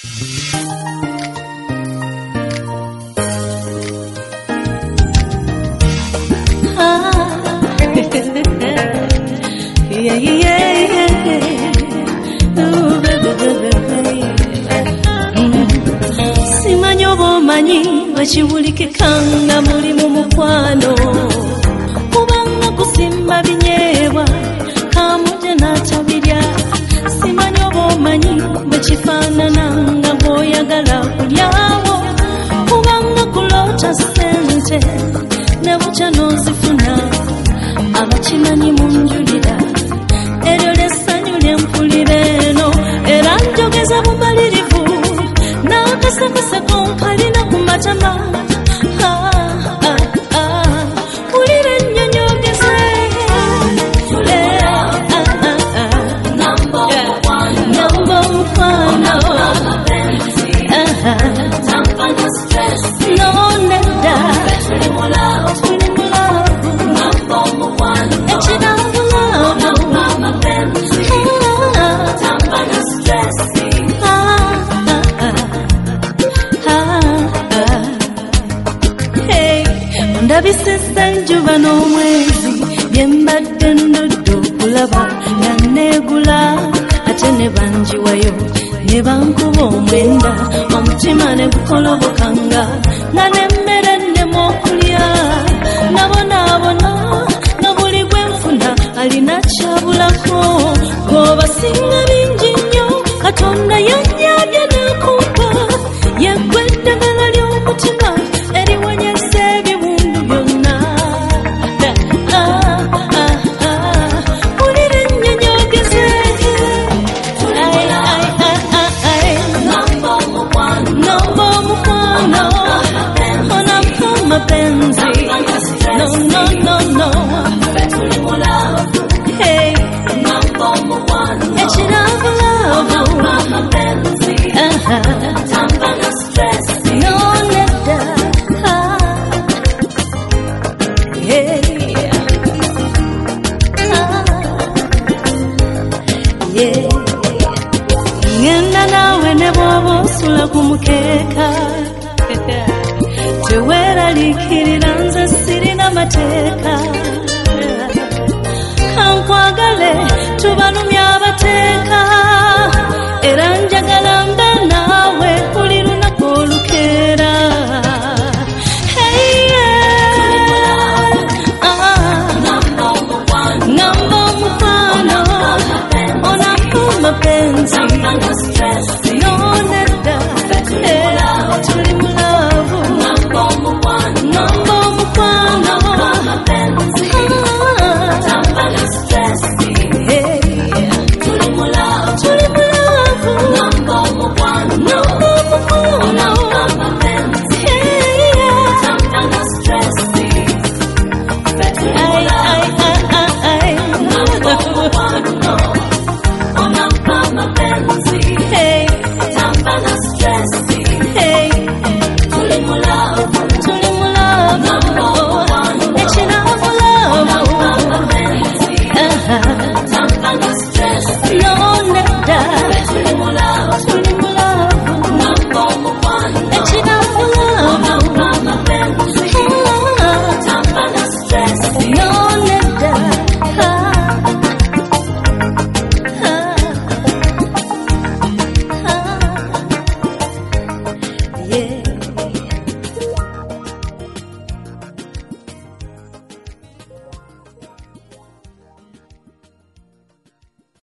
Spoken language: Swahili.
Simanyobomanyi bakibulikikanga muli mu mukwano kubanga kusimba binyeebwa kamuje n'atabirya. Simanyobomanyi bakifaanananga ng'oyagala kulyawo kubanga kuloota ssente ne bukya n'ozifuna. Abakimanyi munjulira eryo ly'essanyu ly'empulira eno era njogeza bumalirivu n'akasakasako nkalina ku matama. Wulira ennyonyi ogeze namba omukwano nonedda tuli mulavu ndabisesa enjuba n'omwezi byembadde ndudde okulaba nga neegula ate ne banjiwayo ne bankuba omwenda omutima ne gukolobokanga nga n'emmere nnema okulya nabonaabona nga buli gwe nfuna alina kyabulako ng'obasinga bingi nnyo Katonda yannyambye n'akumpa yeggwe eddagala ly'omutima eriwonyeza ebiwundu byonna. Wulira ennyonyi ogeze namba omukwano onampa mapenzi no hey ekiravulavu nonedda ngenda naawe ne bw'oba osula ku mukeeka teweeraliikirira nze sirina mateeka. Kankwagale tubalumya abateeka era njagala mbe naawe buli lunaku olukeera. Namba omukwano onampa mapenzi nonedda tuli mulavu. Namba omukwano hey